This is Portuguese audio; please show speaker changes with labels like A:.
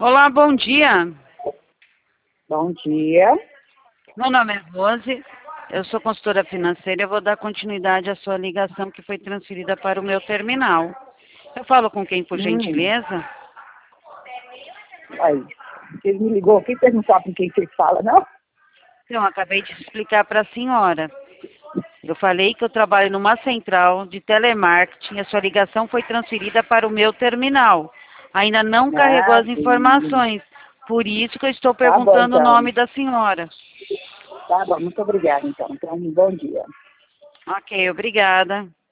A: Olá, bom dia.
B: Bom dia.
A: Meu nome é Rose, eu sou consultora financeira e eu vou dar continuidade à sua ligação que foi transferida para o meu terminal. Eu falo com quem, por gentileza?
B: Aí, vocês me ligou aqui, vocês não sabem com quem vocês falam, não?
A: Então, eu acabei de explicar para a senhora. Eu falei que eu trabalho numa central de telemarketing e a sua ligação foi transferida para o meu terminal. Ainda não carregou
B: Ah,
A: as
B: sim.
A: informações, por isso que eu estou
B: Tá bom,
A: perguntando o
B: então.
A: nome da senhora.
B: Tá bom, muito obrigada, então. Então, bom dia.
A: Ok, obrigada.